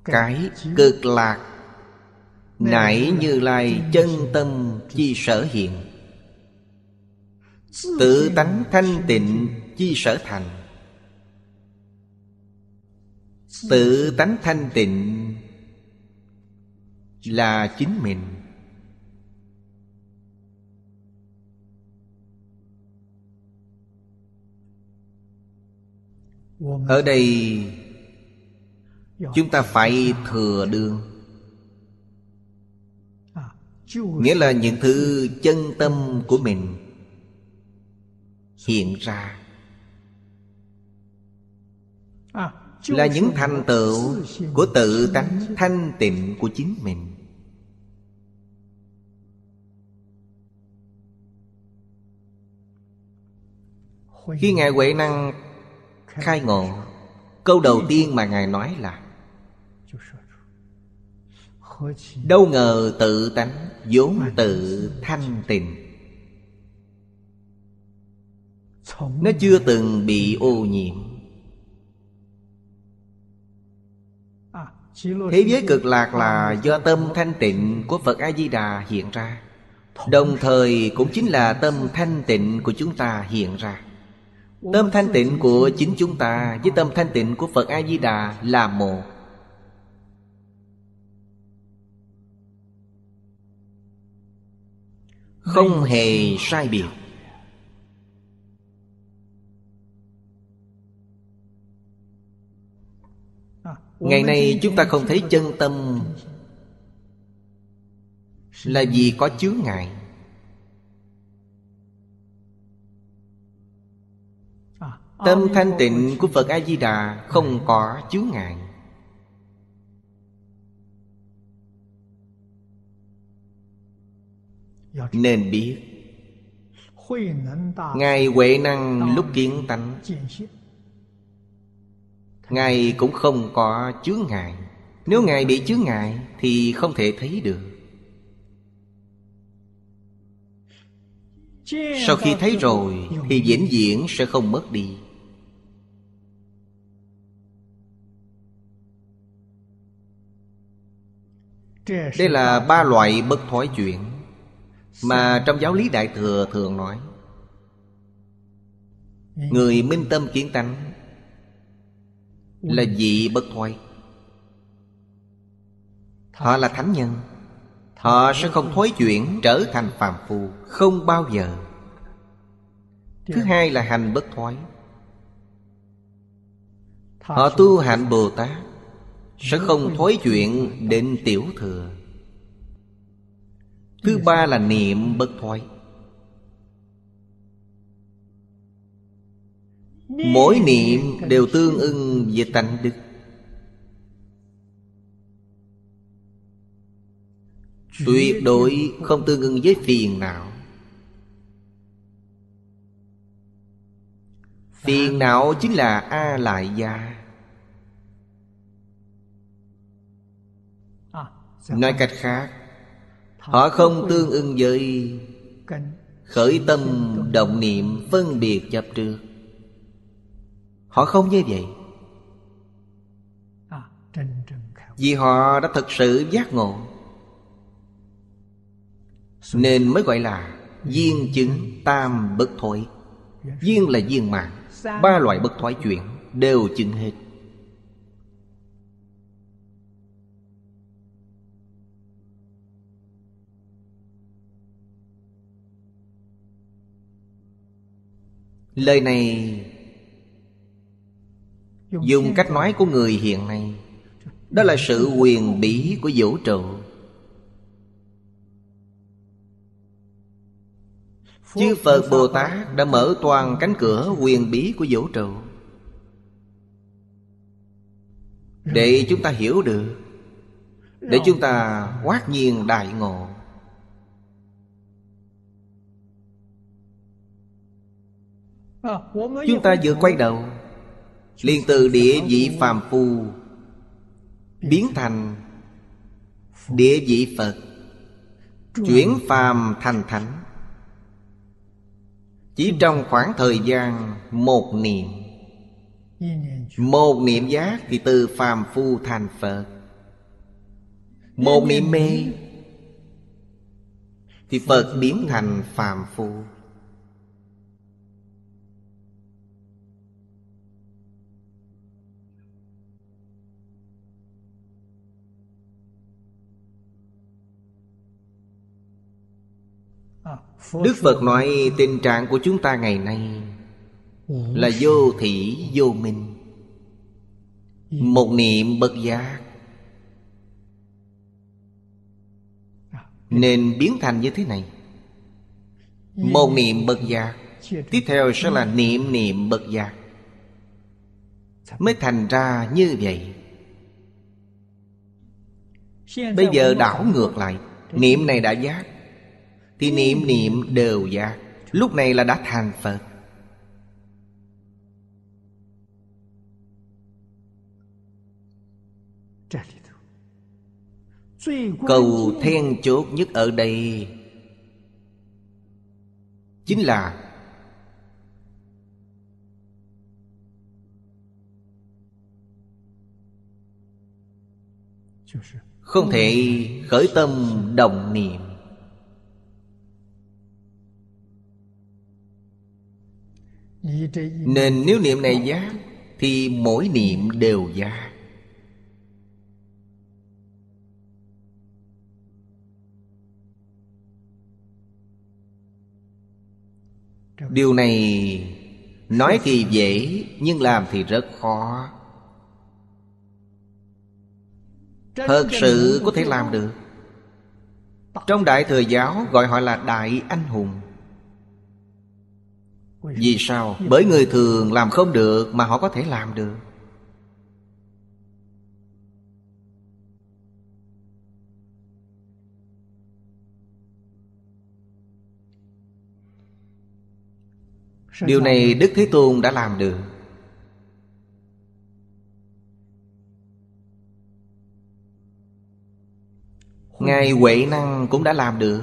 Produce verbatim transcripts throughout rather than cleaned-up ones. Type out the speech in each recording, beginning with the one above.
cái cực lạc, nại Như Lai chân tâm chi sở hiện, tự tánh thanh tịnh chi sở thành. Tự tánh thanh tịnh là chính mình. Ở đây chúng ta phải thừa đương, nghĩa là những thứ chân tâm của mình hiện ra, là những thành tựu của tự tánh thanh tịnh của chính mình. Khi Ngài Huệ Năng khai ngộ, câu đầu tiên mà Ngài nói là: đâu ngờ tự tánh vốn tự thanh tịnh, nó chưa từng bị ô nhiễm. Thế giới cực lạc là do tâm thanh tịnh của Phật A-di-đà hiện ra, đồng thời cũng chính là tâm thanh tịnh của chúng ta hiện ra. Tâm thanh tịnh của chính chúng ta với tâm thanh tịnh của Phật A-di-đà là một. Không hề sai biệt. Ngày nay chúng ta không thấy chân tâm là vì có chướng ngại. Tâm thanh tịnh của Phật A-di-đà không có chướng ngại. Nên biết Ngài Huệ Năng lúc kiến tánh, Ngài cũng không có chướng ngại. Nếu Ngài bị chướng ngại thì không thể thấy được. Sau khi thấy rồi thì vĩnh viễn sẽ không mất đi. Đây là ba loại bất thoái chuyển mà trong giáo lý Đại Thừa thường nói. Người minh tâm kiến tánh là vị bất thoái. Họ là thánh nhân, họ sẽ không thoái chuyển trở thành phàm phu, không bao giờ. Thứ hai là hành bất thoái. Họ tu hạnh Bồ Tát sẽ không thoái chuyển đến tiểu thừa. Thứ ba là niệm bất thoái. Mỗi niệm đều tương ưng với tánh đức. Tuyệt đối không tương ưng với phiền não. Phiền não chính là A Lại Gia. Nói cách khác, họ không tương ưng với khởi tâm động niệm phân biệt chấp trước. Họ không như vậy, vì họ đã thật sự giác ngộ, nên mới gọi là viên chứng tam bất thoái. Viên là viên mãn, ba loại bất thoái chuyển đều chứng hết. Lời này dùng cách nói của người hiện nay, đó là sự huyền bí của vũ trụ. Chư Phật Bồ Tát đã mở toàn cánh cửa huyền bí của vũ trụ để chúng ta hiểu được, để chúng ta hoát nhiên đại ngộ. Chúng ta vừa quay đầu, liền từ địa vị phàm phu biến thành địa vị Phật, chuyển phàm thành thánh, chỉ trong khoảng thời gian một niệm. Một niệm giác thì từ phàm phu thành Phật. Một niệm mê thì Phật biến thành phàm phu. Đức Phật nói tình trạng của chúng ta ngày nay là vô thỉ vô minh, một niệm bất giác, nên biến thành như thế này. Một niệm bất giác, tiếp theo sẽ là niệm niệm bất giác, mới thành ra như vậy. Bây giờ đảo ngược lại, niệm này đã giác thì niệm niệm đều giác. Lúc này là đã thành Phật. Cầu then chốt nhất ở đây chính là không thể khởi tâm động niệm. Nên nếu niệm này giác thì mỗi niệm đều giác. Điều này nói thì dễ nhưng làm thì rất khó. Thật sự có thể làm được. Trong Đại Thừa Giáo gọi họ là Đại Anh Hùng. Vì sao? Bởi người thường làm không được mà họ có thể làm được. Điều này Đức Thế Tôn đã làm được. Ngài Huệ Năng cũng đã làm được.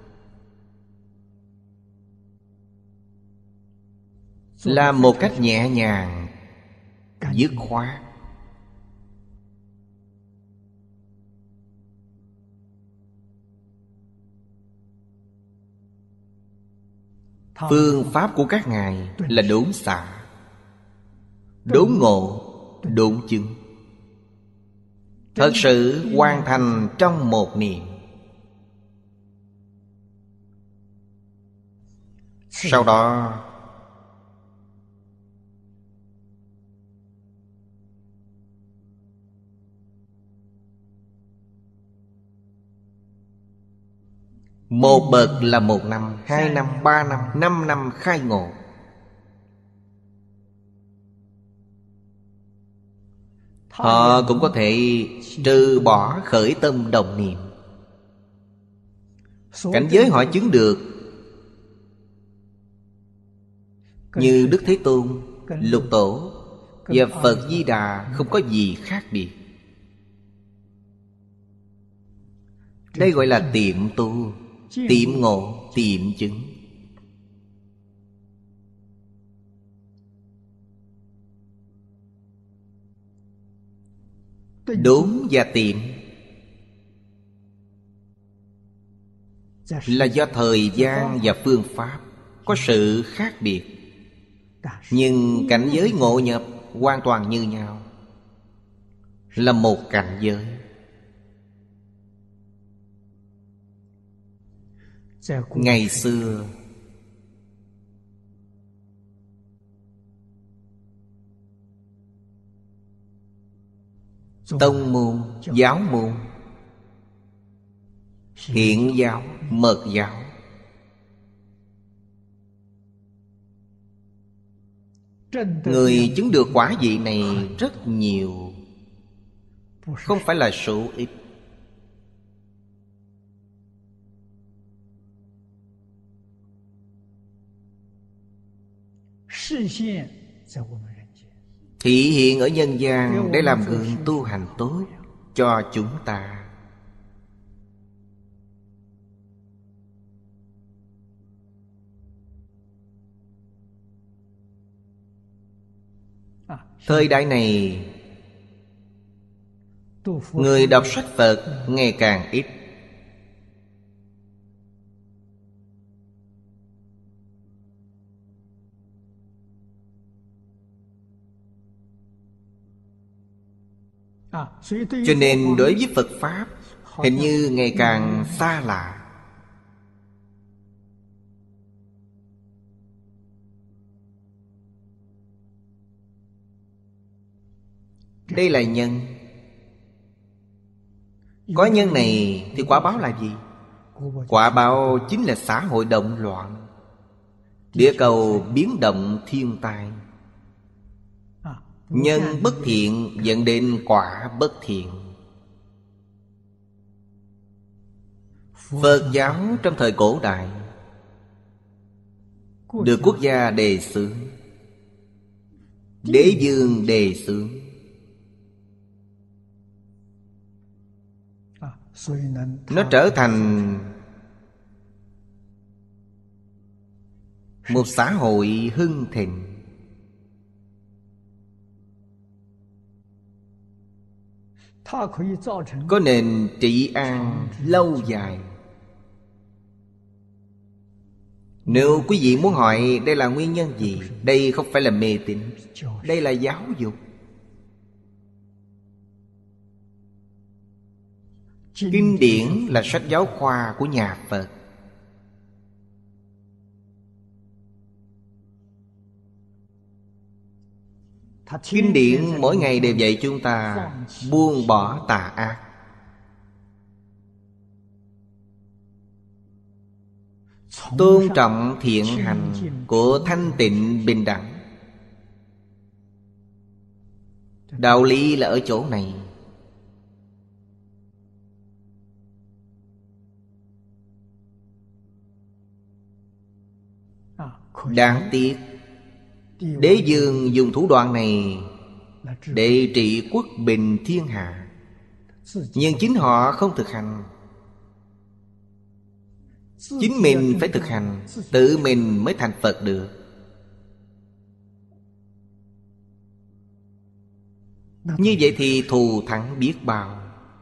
Làm một cách nhẹ nhàng, dứt khoát. Phương pháp của các ngài là đốn xạ, đốn ngộ, đốn chứng, thật sự hoàn thành trong một niệm. Sau đó một bậc là một năm, hai năm, ba năm, năm năm khai ngộ. Họ cũng có thể trừ bỏ khởi tâm đồng niệm. Cảnh giới họ chứng được như Đức Thế Tôn, Lục Tổ và Phật Di Đà không có gì khác biệt. Đây gọi là tiệm tu, tiệm ngộ, tiệm chứng. Đốn và tiệm là do thời gian và phương pháp có sự khác biệt, nhưng cảnh giới ngộ nhập hoàn toàn như nhau, là một cảnh giới. Ngày xưa tông môn, giáo môn, hiện giáo, mật giáo, người chứng được quả vị này rất nhiều, không phải là số ít. Thị hiện ở nhân gian để làm gương tu hành tốt cho chúng ta. Thời đại này Người đọc sách Phật ngày càng ít. Cho nên đối với Phật Pháp hình như ngày càng xa lạ. Đây là nhân. Có nhân này thì quả báo là gì? Quả báo chính là xã hội động loạn, địa cầu biến động thiên tai. Nhân bất thiện dẫn đến quả bất thiện. Phật giáo trong thời cổ đại được quốc gia đề xướng, đế vương đề xướng, nó trở thành một xã hội hưng thịnh. Có nền trị an lâu dài. Nếu quý vị muốn hỏi đây là nguyên nhân gì, đây không phải là mê tín, đây là giáo dục. Kinh điển là sách giáo khoa của nhà Phật. Kinh điển mỗi ngày đều dạy chúng ta buông bỏ tà ác, tôn trọng thiện hành của thanh tịnh bình đẳng. Đạo lý là ở chỗ này. Đáng tiếc đế vương dùng thủ đoạn này để trị quốc bình thiên hạ, nhưng chính họ không thực hành. Chính mình phải thực hành, tự mình mới thành Phật được. Như vậy thì thù thắng biết bao.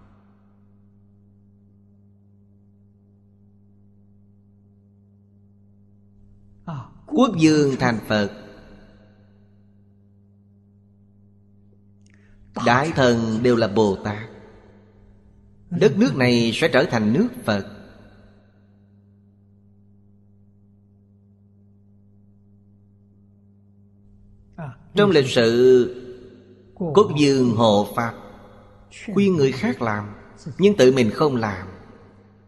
Quốc vương thành Phật, đại thần đều là Bồ Tát. Đất nước này sẽ trở thành nước Phật. Trong lịch sử, quốc vương hộ Pháp, khuyên người khác làm, nhưng tự mình không làm.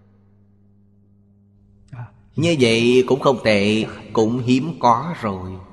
Như vậy cũng không tệ, cũng hiếm có rồi.